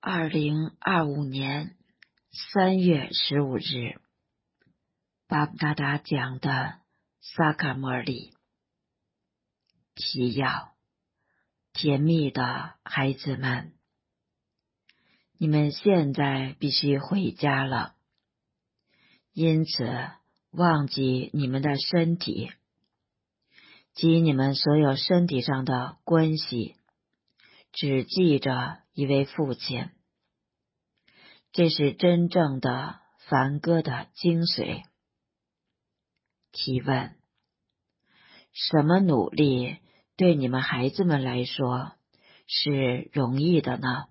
2025年3月15日，巴布达达讲的萨卡摩里提要：甜蜜的孩子们，你们现在必须回家了，因此忘记你们的身体及你们所有身体上的关系，只记着一位父亲。这是真正的梵歌的精髓。提问：什么努力对你们孩子们来说是容易的呢？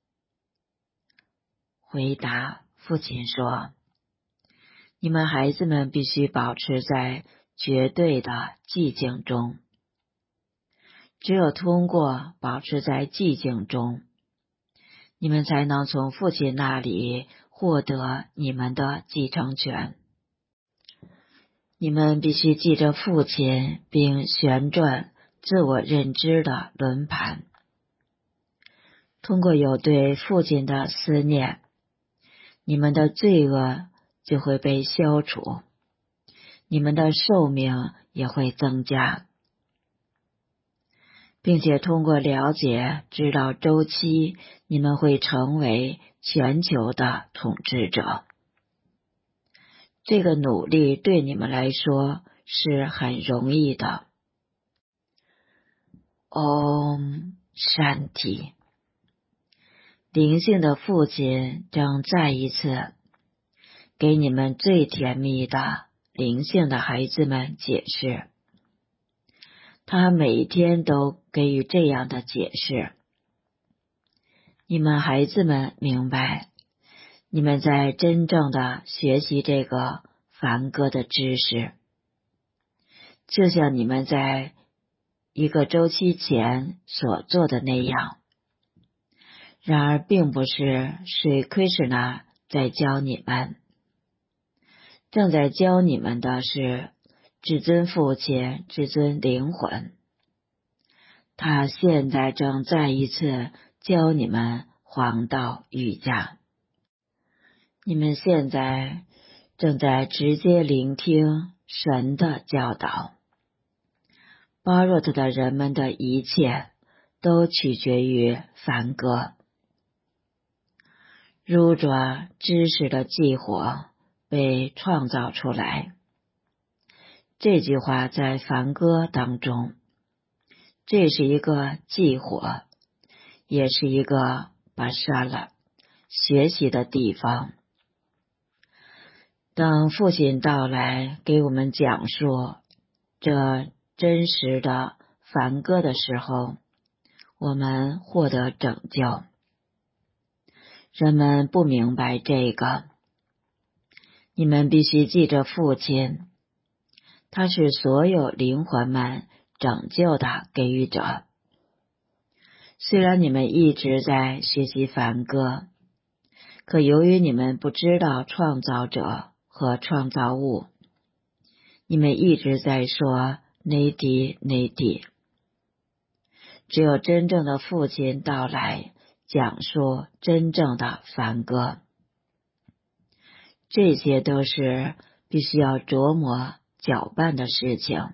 回答：父亲说，你们孩子们必须保持在绝对的寂静中。只有通过保持在寂静中，你们才能从父亲那里获得你们的继承权。你们必须记着父亲，并旋转自我认知的轮盘。通过有对父亲的思念，你们的罪恶就会被消除，你们的寿命也会增加，并且通过了解知道周期，你们会成为全球的统治者。这个努力对你们来说是很容易的。Om Shanti。灵性的父亲正再一次给你们最甜蜜的灵性的孩子们解释，他每天都给予这样的解释。你们孩子们明白，你们在真正的学习这个梵歌的知识，就像你们在一个周期前所做的那样。然而并不是水奎什那在教你们，正在教你们的是至尊父亲、至尊灵魂。他现在正再一次教你们黄道瑜伽。你们现在正在直接聆听神的教导。巴若特的人们的一切都取决于梵歌。如着知识的祭火被创造出来。这句话在梵歌当中，这是一个祭火，也是一个巴沙拉学习的地方。当父亲到来给我们讲述这真实的梵歌的时候，我们获得拯救。人们不明白这个，你们必须记着父亲，他是所有灵魂们拯救的给予者。虽然你们一直在学习梵歌，可由于你们不知道创造者和创造物，你们一直在说内迪内迪。只有真正的父亲到来，讲述真正的梵歌。这些都是必须要琢磨搅拌的事情。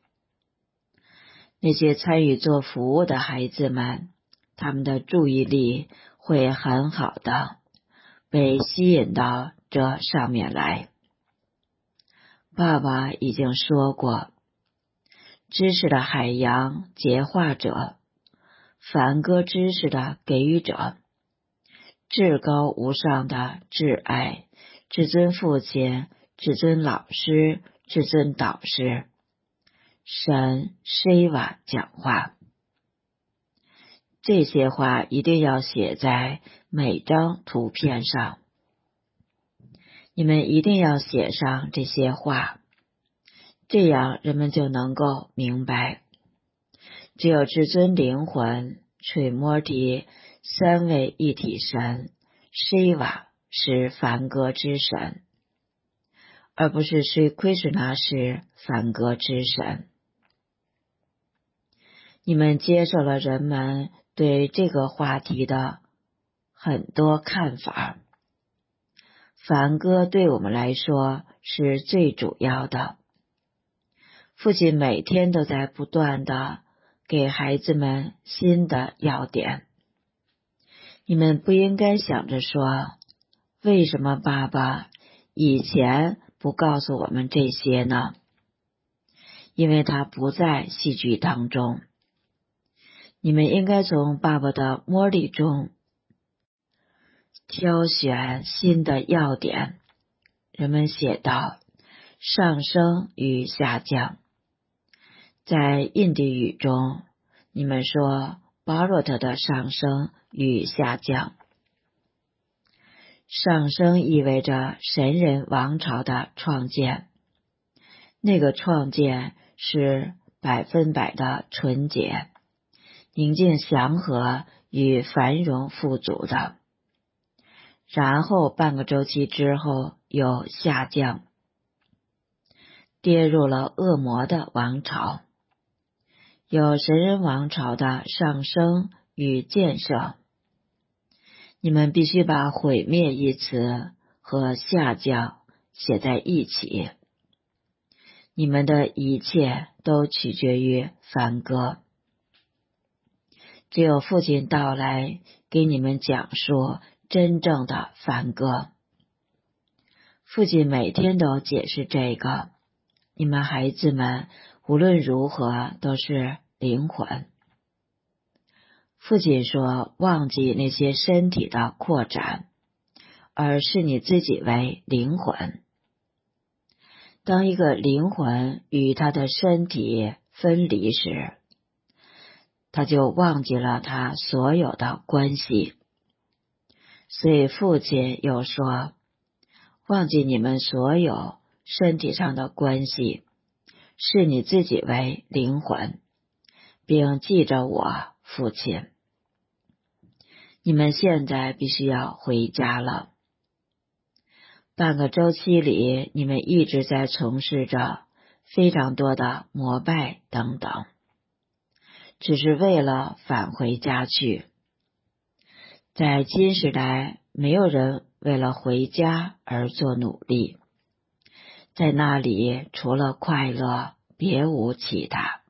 那些参与做服务的孩子们，他们的注意力会很好的被吸引到这上面来。爸爸已经说过，知识的海洋洁化者，梵歌知识的给予者，至高无上的挚爱，至尊父亲，至尊老师，至尊导师，神Shiva讲话。这些话一定要写在每张图片上。你们一定要写上这些话，这样人们就能够明白，只有至尊灵魂垂摩提三位一体神Shiva是梵歌之神，而不是水奎什那是梵歌之神。你们接受了人们对这个话题的很多看法。梵歌对我们来说是最主要的。父亲每天都在不断的给孩子们新的要点。你们不应该想着说，为什么爸爸以前不告诉我们这些呢？因为他不在戏剧当中。你们应该从爸爸的摸力中挑选新的要点。人们写道，上升与下降。在印地语中，你们说巴洛特的上升与下降。上升意味着神人王朝的创建，那个创建是100%的纯洁、宁静祥和与繁荣富足的。然后半个周期之后又下降，跌入了恶魔的王朝。有神人王朝的上升与建设。你们必须把毁灭一词和下降写在一起。你们的一切都取决于梵歌。只有父亲到来给你们讲述真正的梵歌。父亲每天都解释这个。你们孩子们无论如何都是灵魂。父亲说，忘记那些身体的扩展，而视你自己为灵魂。当一个灵魂与他的身体分离时，他就忘记了他所有的关系。所以父亲又说，忘记你们所有身体上的关系，视你自己为灵魂，并记着我，父亲。你们现在必须要回家了。半个周期里，你们一直在从事着非常多的膜拜等等，只是为了返回家去。在今时代，没有人为了回家而做努力，在那里除了快乐，别无其他。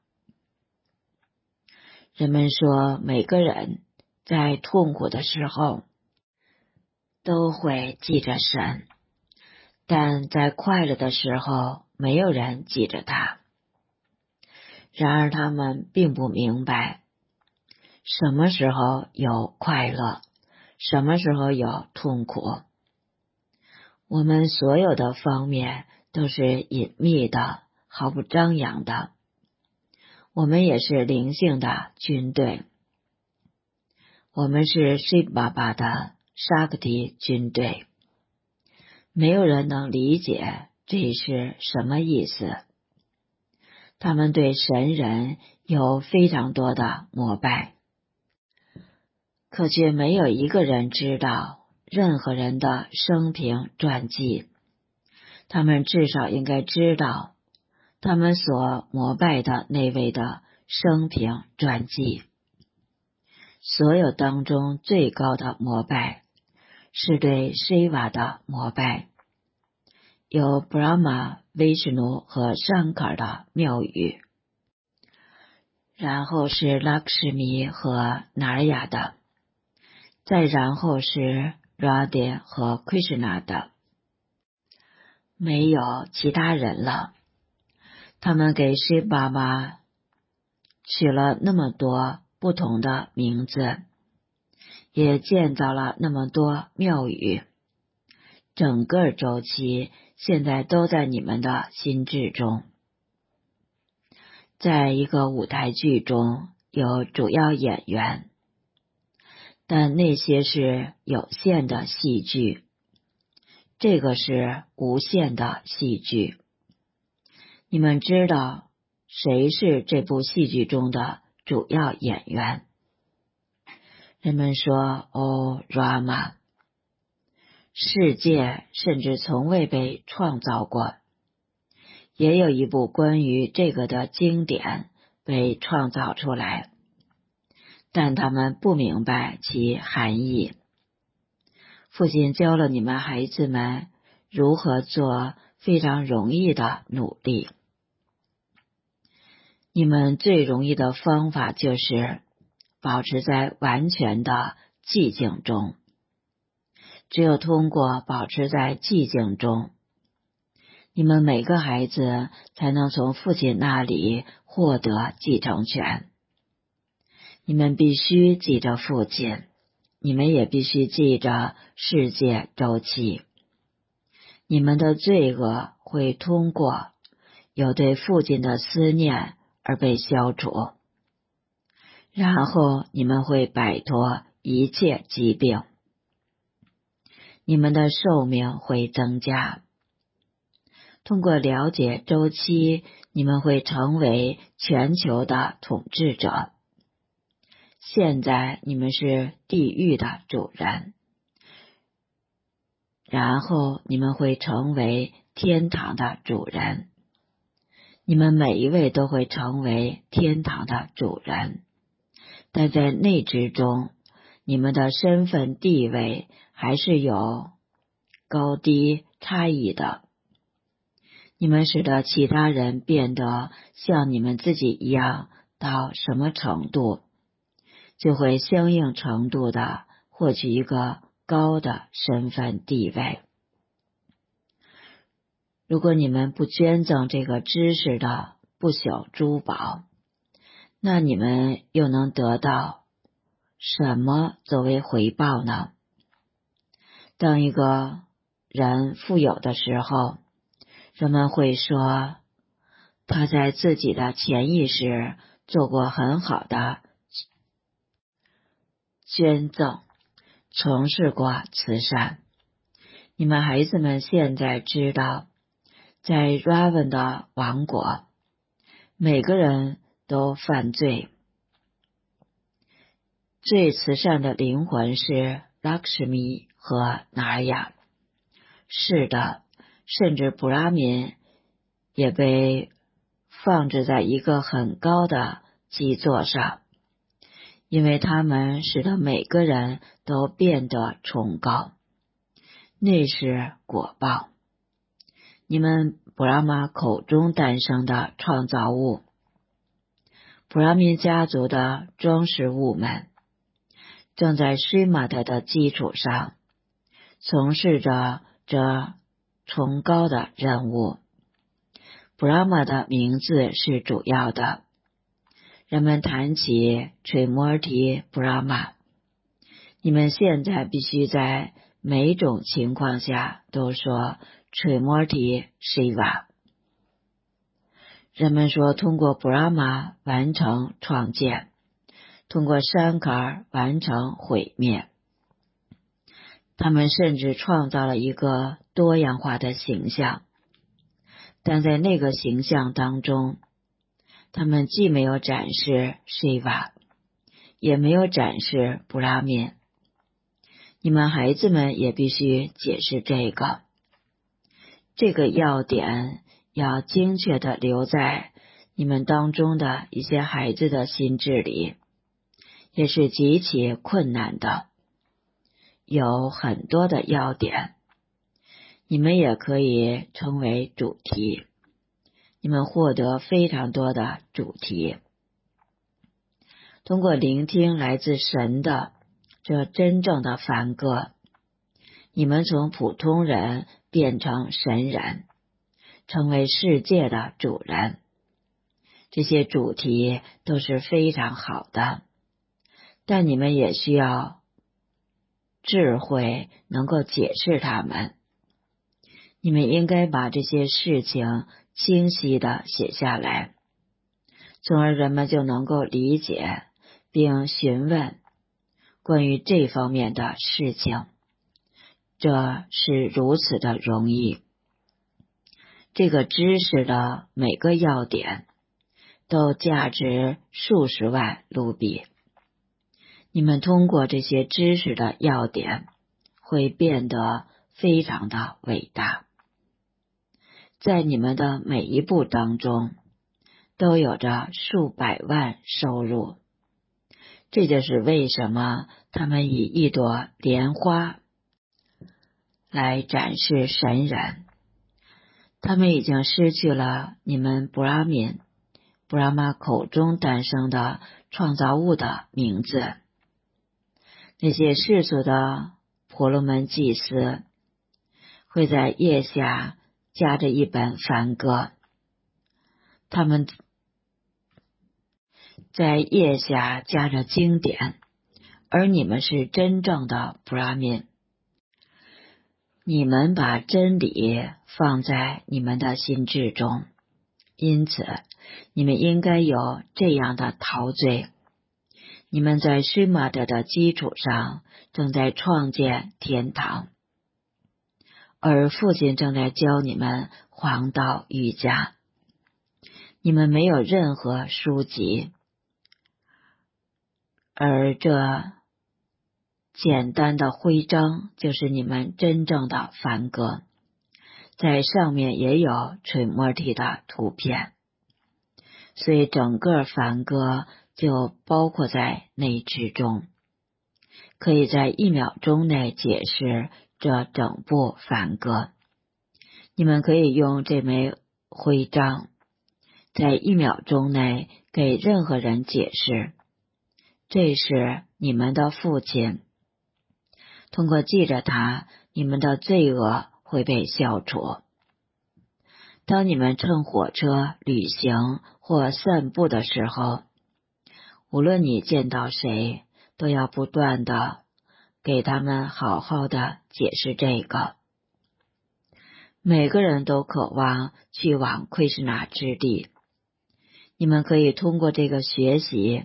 人们说，每个人在痛苦的时候都会记着神，但在快乐的时候没有人记着他。然而他们并不明白什么时候有快乐，什么时候有痛苦。我们所有的方面都是隐秘的，毫不张扬的。我们也是灵性的军队。我们是 Shiv Baba 的 Shakti 军队。没有人能理解这是什么意思。他们对神人有非常多的膜拜，可却没有一个人知道任何人的生平传记。他们至少应该知道他们所膜拜的那位的生平传记。所有当中最高的膜拜是对 Shiva 的膜拜，有 Brahma、Vishnu 和 Shankar 的庙宇，然后是 Lakshmi 和 Narayana 的，再然后是 Radha 和 Krishna 的，没有其他人了。他们给 Shiv Baba 取了那么多不同的名字，也建造了那么多庙宇。整个周期现在都在你们的心智中。在一个舞台剧中有主要演员，但那些是有限的戏剧，这个是无限的戏剧。你们知道谁是这部戏剧中的主要演员？人们说哦 Rama。世界甚至从未被创造过。也有一部关于这个的经典被创造出来，但他们不明白其含义。 父亲教了你们孩子们如何做非常容易的努力。你们最容易的方法就是保持在完全的寂静中。只有通过保持在寂静中，你们每个孩子才能从父亲那里获得继承权。你们必须记着父亲，你们也必须记着世界周期。你们的罪恶会通过有对父亲的思念而被消除，然后你们会摆脱一切疾病。你们的寿命会增加。通过了解周期，你们会成为全球的统治者。现在你们是地狱的主人，然后你们会成为天堂的主人。你们每一位都会成为天堂的主人，但在内之中，你们的身份地位还是有高低差异的。你们使得其他人变得像你们自己一样到什么程度，就会相应程度的获取一个高的身份地位。如果你们不捐赠这个知识的不朽珠宝，那你们又能得到什么作为回报呢？当一个人富有的时候，人们会说他在自己的潜意识做过很好的捐赠，从事过慈善。你们孩子们现在知道，在 Raven 的王国，每个人都犯罪。最慈善的灵魂是 Lakshmi 和 Naraya。是的，甚至布拉民也被放置在一个很高的基座上，因为他们使得每个人都变得崇高。那是果报。你们布拉玛口中诞生的创造物，布拉民家族的装饰物们，正在施玛特的基础上从事着这崇高的任务。布拉玛的名字是主要的。人们谈起 Trimurti Brahma， 你们现在必须在每种情况下都说 Trimurti Shiva。 人们说通过 Brahma 完成创建，通过 Shankar 完成毁灭。他们甚至创造了一个多样化的形象，但在那个形象当中，他们既没有展示 Shiva， 也没有展示布拉民。你们孩子们也必须解释这个要点要精确地留在你们当中的一些孩子的心智里，也是极其困难的。有很多的要点，你们也可以成为主题，你们获得非常多的主题。通过聆听来自神的这真正的梵歌，你们从普通人变成神人，成为世界的主人。这些主题都是非常好的，但你们也需要智慧能够解释它们。你们应该把这些事情清晰地写下来，从而人们就能够理解并询问关于这方面的事情。这是如此的容易。这个知识的每个要点都价值数十万卢比。你们通过这些知识的要点会变得非常的伟大。在你们的每一步当中都有着数百万收入。这就是为什么他们以一朵莲花来展示神人。他们已经失去了你们布拉玛口中诞生的创造物的名字。那些世俗的婆罗门祭司会在腋下夹着一本梵歌，他们在腋下夹着经典，而你们是真正的布拉敏。你们把真理放在你们的心智中，因此你们应该有这样的陶醉：你们在须玛德的基础上正在创建天堂，而父亲正在教你们黄道瑜伽。你们没有任何书籍，而这简单的徽章就是你们真正的梵歌，在上面也有垂摩提的图片，所以整个梵歌就包括在内之中，可以在1秒钟内解释这整部梵歌。你们可以用这枚徽章在1秒钟内给任何人解释，这是你们的父亲。通过记着它，你们的罪恶会被消除。当你们乘火车、旅行或散步的时候，无论你见到谁，都要不断的给他们好好的解释这个。每个人都渴望去往奎师那之地，你们可以通过这个学习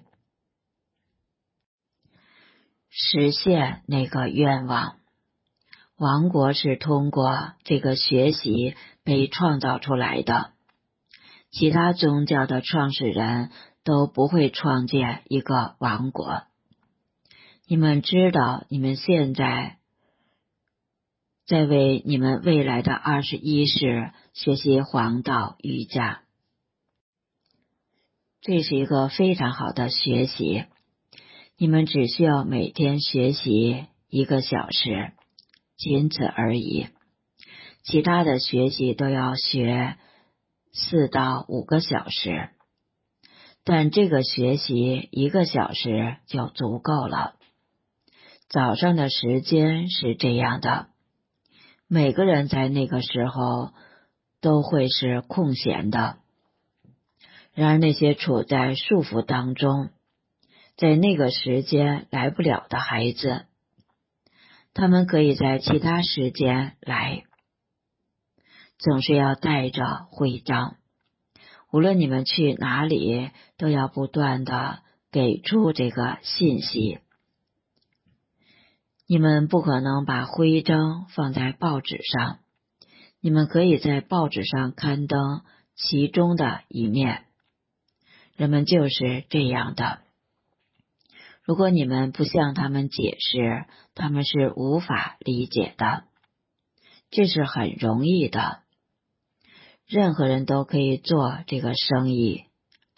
实现那个愿望。王国是通过这个学习被创造出来的，其他宗教的创始人都不会创建一个王国。你们知道，你们现在在为你们未来的21世学习黄道瑜伽，这是一个非常好的学习。你们只需要每天学习1个小时，仅此而已。其他的学习都要学4到5个小时，但这个学习1个小时就足够了。早上的时间是这样的，每个人在那个时候都会是空闲的。然而那些处在束缚当中，在那个时间来不了的孩子，他们可以在其他时间来，总是要带着徽章。无论你们去哪里，都要不断的给出这个信息。你们不可能把徽章放在报纸上，你们可以在报纸上刊登其中的一面。人们就是这样的。如果你们不向他们解释，他们是无法理解的。这是很容易的，任何人都可以做这个生意。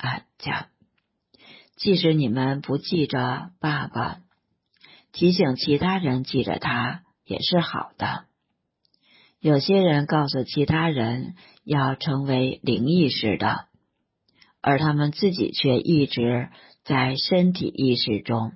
即使你们不记着爸爸，提醒其他人记着他也是好的。有些人告诉其他人要成为灵意识的，而他们自己却一直在身体意识中，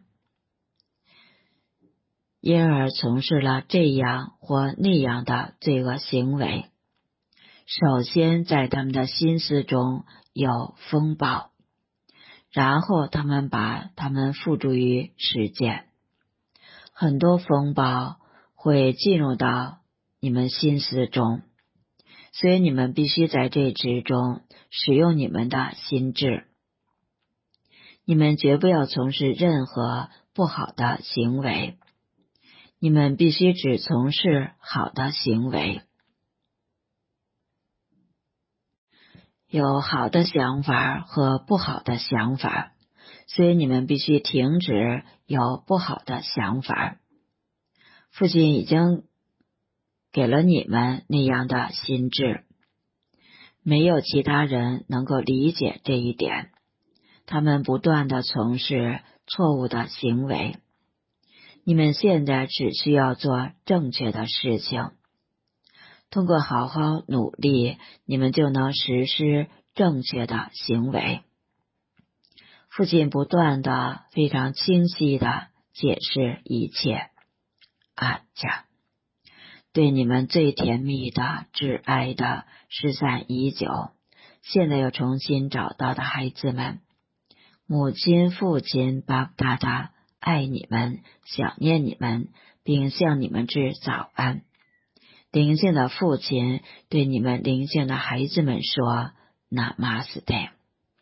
因而从事了这样或那样的罪恶行为。首先在他们的心思中有风暴，然后他们把它们付诸于实践。很多风暴会进入到你们心思中，所以你们必须在这之中使用你们的心智。你们绝不要从事任何不好的行为，你们必须只从事好的行为。有好的想法和不好的想法，所以你们必须停止有不好的想法。父亲已经给了你们那样的心智，没有其他人能够理解这一点。他们不断地从事错误的行为，你们现在只需要做正确的事情。 通过好好努力，你们就能实施正确的行为。父亲不断的、非常清晰的解释一切。阿家，对你们最甜蜜的、挚爱的、失散已久，现在又重新找到的孩子们，母亲、父亲、巴布达达爱你们，想念你们，并向你们致早安。灵性的父亲对你们灵性的孩子们说 Namaste。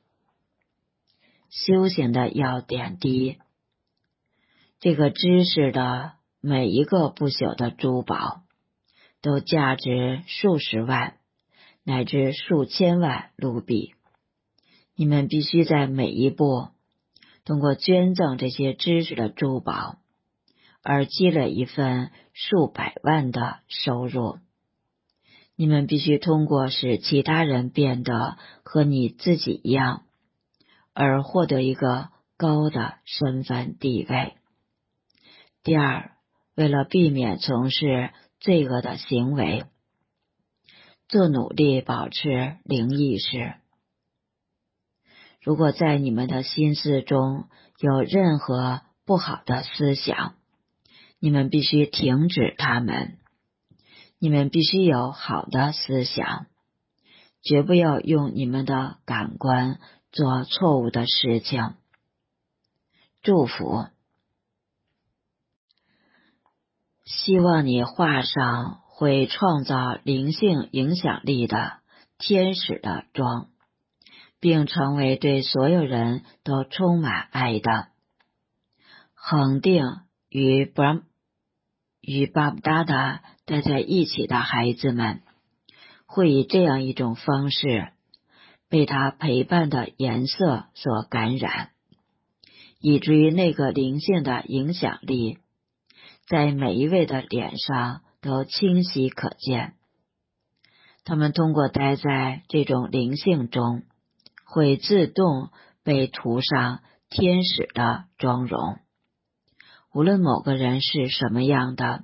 修行的要点：第一，这个知识的每一个不朽的珠宝都价值数十万乃至数千万卢比，你们必须在每一步通过捐赠这些知识的珠宝而积累一份数百万的收入。你们必须通过使其他人变得和你自己一样而获得一个高的身份地位。第二，为了避免从事罪恶的行为，做努力保持灵意识。如果在你们的心思中有任何不好的思想，你们必须停止它们。你们必须有好的思想，绝不要用你们的感官做错误的事情。祝福。希望你画上会创造灵性影响力的天使的妆，并成为对所有人都充满爱的。恒定与巴布达达待在一起的孩子们，会以这样一种方式被他陪伴的颜色所感染，以至于那个灵性的影响力在每一位的脸上都清晰可见。他们通过待在这种灵性中，会自动被涂上天使的妆容。无论某个人是什么样的，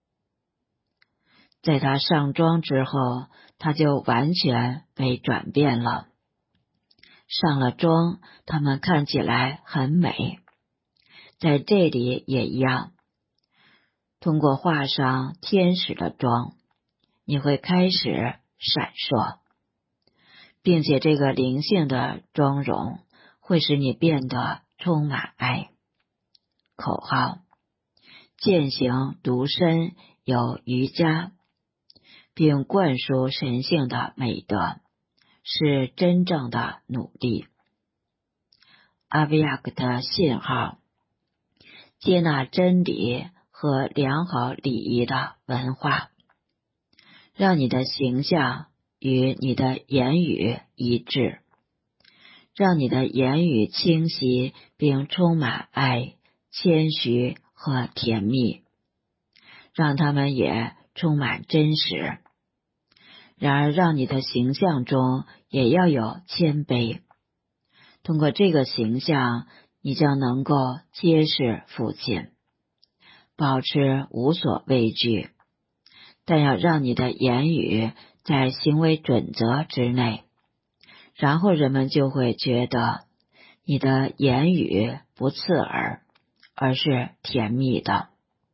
在他上妆之后，他就完全被转变了。上了妆，他们看起来很美。在这里也一样，通过画上天使的妆，你会开始闪烁，并且这个灵性的妆容会使你变得充满爱。口号：践行独身有瑜伽，并灌输神性的美德，是真正的努力。阿维亚克的信号：接纳真理和良好礼仪的文化，让你的形象与你的言语一致，让你的言语清晰并充满爱、谦虚和甜蜜，让他们也充满真实。然而，让你的形象中也要有谦卑。通过这个形象，你将能够揭示父亲，保持无所畏惧，但要让你的言语在行为准则之内，然后人们就会觉得你的言语不刺耳，而是甜蜜的。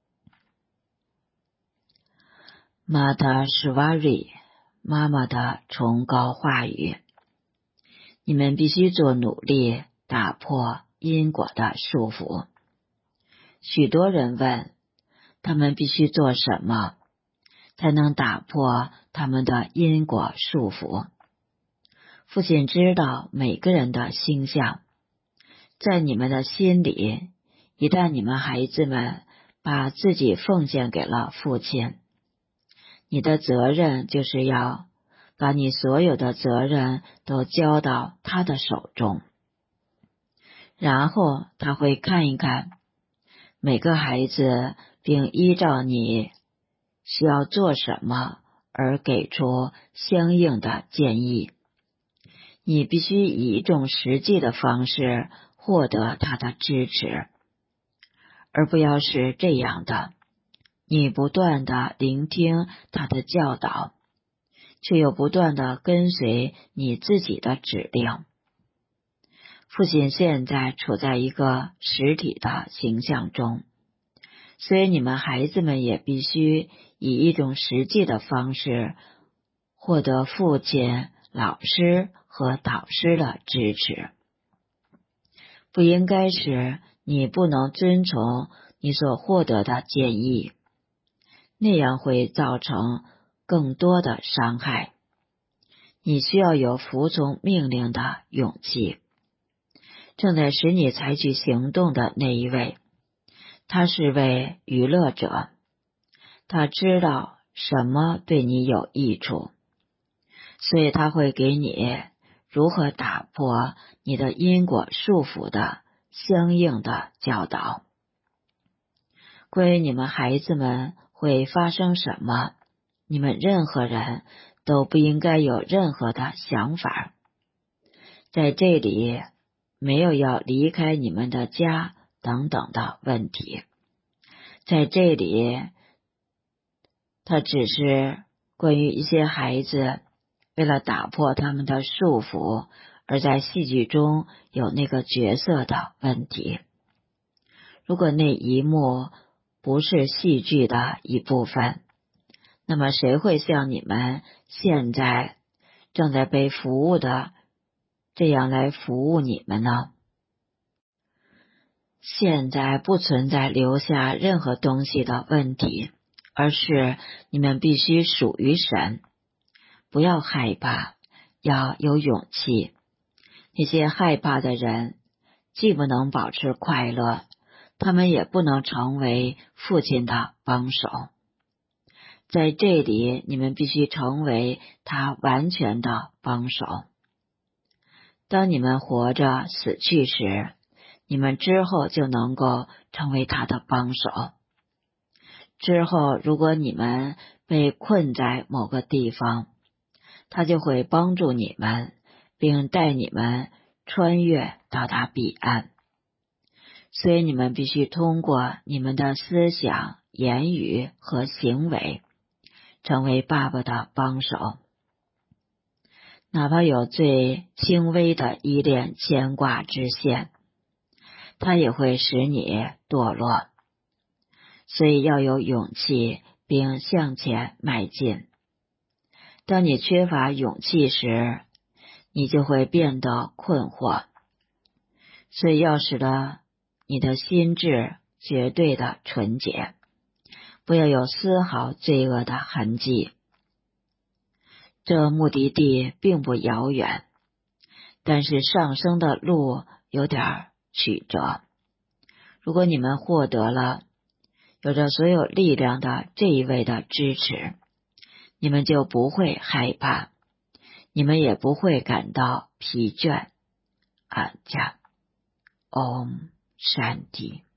玛达什瓦瑞，妈妈的崇高话语。你们必须做努力打破因果的束缚。许多人问，他们必须做什么才能打破他们的因果束缚？父亲知道每个人的心象，在你们的心里，一旦你们孩子们把自己奉献给了父亲，你的责任就是要把你所有的责任都交到他的手中，然后他会看一看每个孩子，并依照你需要做什么而给出相应的建议。你必须以一种实际的方式获得他的支持，而不要是这样的： 你不断地聆听他的教导，却又不断地跟随你自己的指令。父亲现在处在一个实体的形象中，所以你们孩子们也必须以一种实际的方式获得父亲、老师和导师的支持。不应该是你不能遵从你所获得的建议，那样会造成更多的伤害。你需要有服从命令的勇气。正在使你采取行动的那一位，他是位娱乐者，他知道什么对你有益处，所以他会给你如何打破你的因果束缚的相应的教导。关于你们孩子们会发生什么，你们任何人都不应该有任何的想法。在这里没有要离开你们的家等等的问题，在这里它只是关于一些孩子为了打破他们的束缚而在戏剧中有那个角色的问题。如果那一幕不是戏剧的一部分，那么谁会像你们现在正在被服务的这样来服务你们呢？现在不存在留下任何东西的问题，而是你们必须属于神。不要害怕，要有勇气。那些害怕的人既不能保持快乐，他们也不能成为父亲的帮手。在这里，你们必须成为他完全的帮手。当你们活着死去时，你们之后就能够成为他的帮手。之后，如果你们被困在某个地方，他就会帮助你们，并带你们穿越到达彼岸。所以你们必须通过你们的思想、言语和行为，成为爸爸的帮手。哪怕有最轻微的依恋牵挂之线，它也会使你堕落。所以要有勇气并向前迈进。当你缺乏勇气时，你就会变得困惑。所以要使得你的心智绝对的纯洁，不要有丝毫罪恶的痕迹。这目的地并不遥远，但是上升的路有点曲折。如果你们获得了有着所有力量的这一位的支持，你们就不会害怕，你们也不会感到疲倦。安家，Om Shanti。